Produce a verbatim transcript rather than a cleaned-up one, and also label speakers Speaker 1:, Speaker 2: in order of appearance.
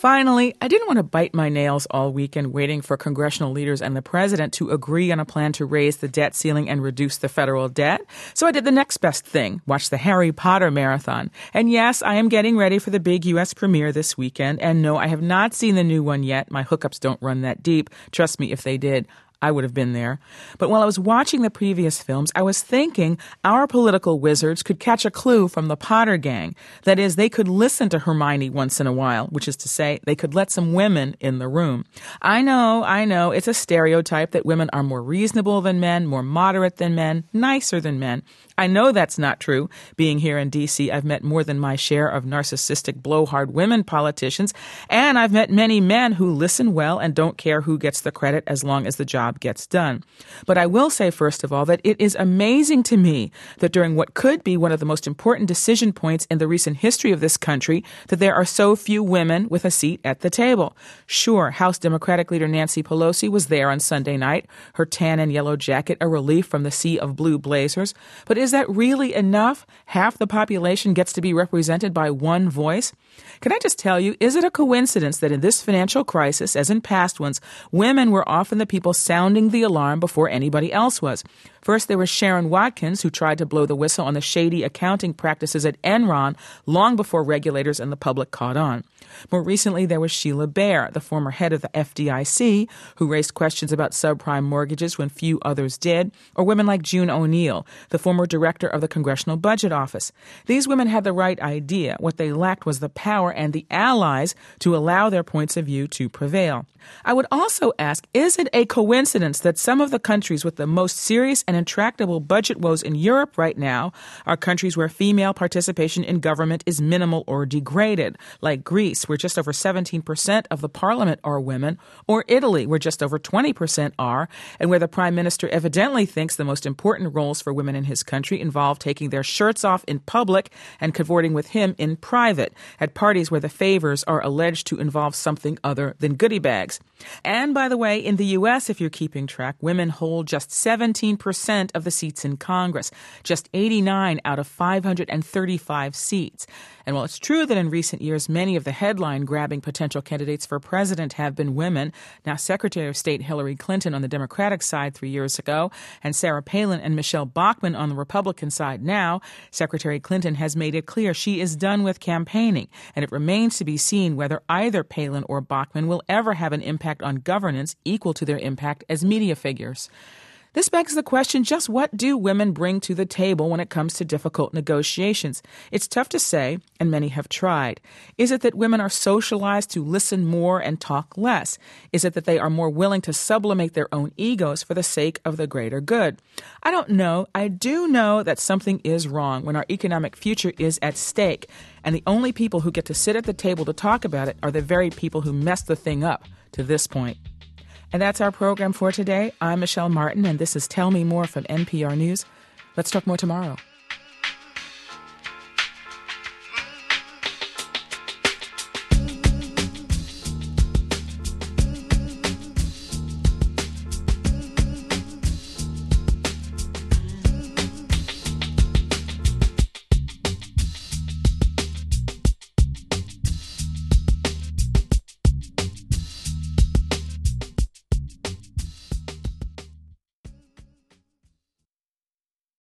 Speaker 1: Finally, I didn't want to bite my nails all weekend waiting for congressional leaders and the president to agree on a plan to raise the debt ceiling and reduce the federal debt. So I did the next best thing, watch the Harry Potter marathon. And yes, I am getting ready for the big U S premiere this weekend. And no, I have not seen the new one yet. My hookups don't run that deep. Trust me, if they did, I would have been there. But while I was watching the previous films, I was thinking our political wizards could catch a clue from the Potter gang. That is, they could listen to Hermione once in a while, which is to say, they could let some women in the room. I know, I know, it's a stereotype that women are more reasonable than men, more moderate than men, nicer than men. I know that's not true. Being here in D C, I've met more than my share of narcissistic, blowhard women politicians, and I've met many men who listen well and don't care who gets the credit as long as the job gets done. But I will say, first of all, that it is amazing to me that during what could be one of the most important decision points in the recent history of this country, that there are so few women with a seat at the table. Sure, House Democratic leader Nancy Pelosi was there on Sunday night, her tan and yellow jacket a relief from the sea of blue blazers. But is that really enough? Half the population gets to be represented by one voice? Can I just tell you, is it a coincidence that in this financial crisis, as in past ones, women were often the people sounding the alarm before anybody else was? First, there was Sharon Watkins, who tried to blow the whistle on the shady accounting practices at Enron long before regulators and the public caught on. More recently, there was Sheila Bair, the former head of the F D I C, who raised questions about subprime mortgages when few others did, or women like June O'Neill, the former director of the Congressional Budget Office. These women had the right idea. What they lacked was the power and the allies to allow their points of view to prevail. I would also ask, is it a coincidence that some of the countries with the most serious and intractable budget woes in Europe right now are countries where female participation in government is minimal or degraded, like Greece, where just over seventeen percent of the parliament are women, or Italy, where just over twenty percent are, and where the prime minister evidently thinks the most important roles for women in his country involve taking their shirts off in public and cavorting with him in private, at parties where the favors are alleged to involve something other than goodie bags. And by the way, in the U S, if you're keeping track, women hold just seventeen percent of the seats in Congress, just eighty-nine out of five hundred thirty-five seats. And while it's true that in recent years, many of the headline-grabbing potential candidates for president have been women, now Secretary of State Hillary Clinton on the Democratic side three years ago, and Sarah Palin and Michelle Bachmann on the Republican side now, Secretary Clinton has made it clear she is done with campaigning, and it remains to be seen whether either Palin or Bachmann will ever have an impact on governance equal to their impact as media figures. This begs the question, just what do women bring to the table when it comes to difficult negotiations? It's tough to say, and many have tried. Is it that women are socialized to listen more and talk less? Is it that they are more willing to sublimate their own egos for the sake of the greater good? I don't know. I do know that something is wrong when our economic future is at stake, and the only people who get to sit at the table to talk about it are the very people who messed the thing up to this point. And that's our program for today. I'm Michelle Martin, and this is Tell Me More from N P R News. Let's talk more tomorrow.